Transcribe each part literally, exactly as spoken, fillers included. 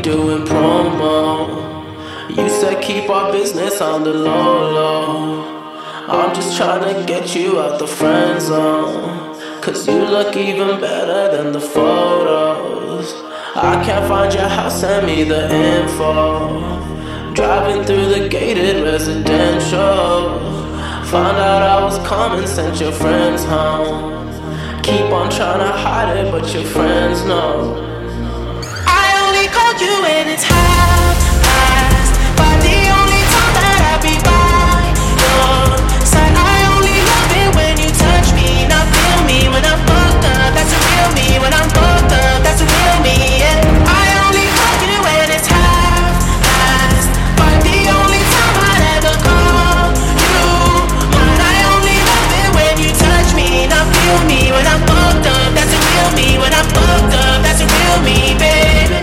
doing promo. You said keep our business on the low low. I'm just trying to get you out the friend zone, cause you look even better than the photos. I can't find your house, send me the info. Driving through the gated residential, found out I was coming, sent your friends home. Keep on trying to hide it, but your friends know. I only called you when it's half past, but the only time that I be by your side. I only love it when you touch me, not feel me when I'm fucked up. That's a real me when I'm fucked up. That's a real me. Yeah. I only call you when it's half past, but the only time I'd ever call you mine. I only love it when you touch me, not feel me when I'm fucked up. That's a real me when I'm fucked up. That's a real me, baby.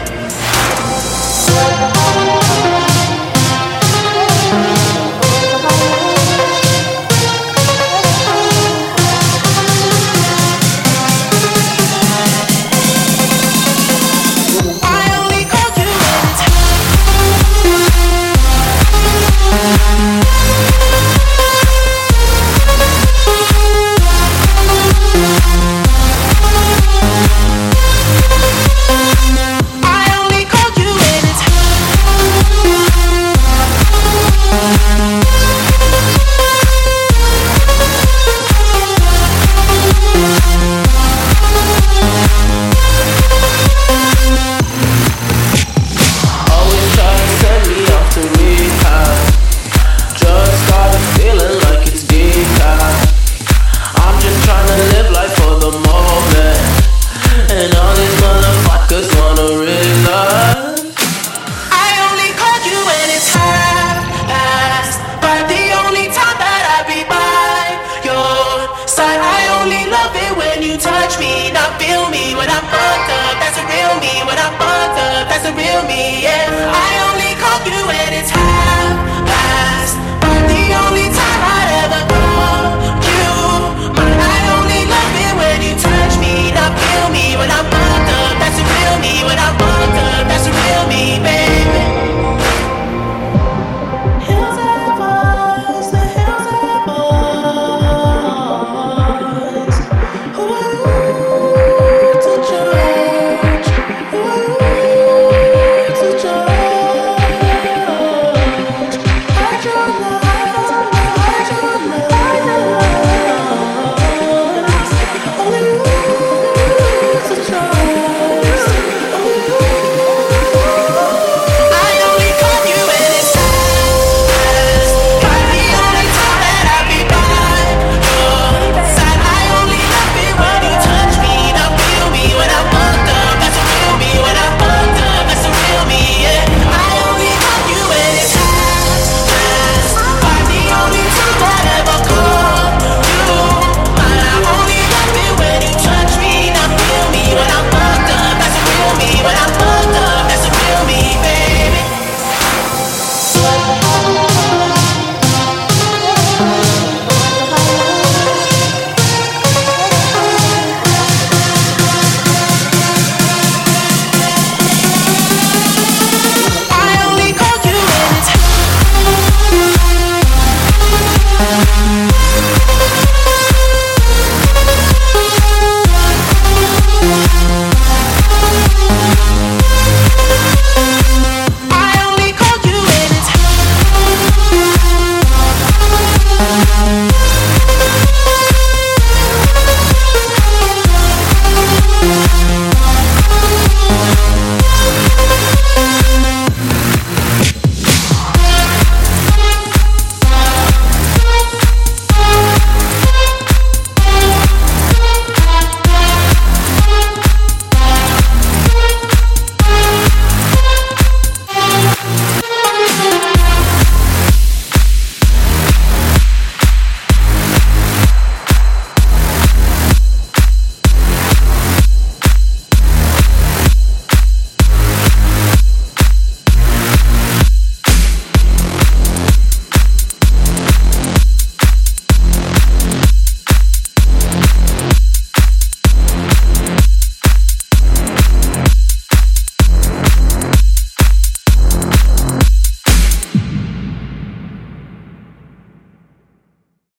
Touch me, not feel me when I'm fucked up. That's a real me when I'm fucked up. That's a real me, yeah. I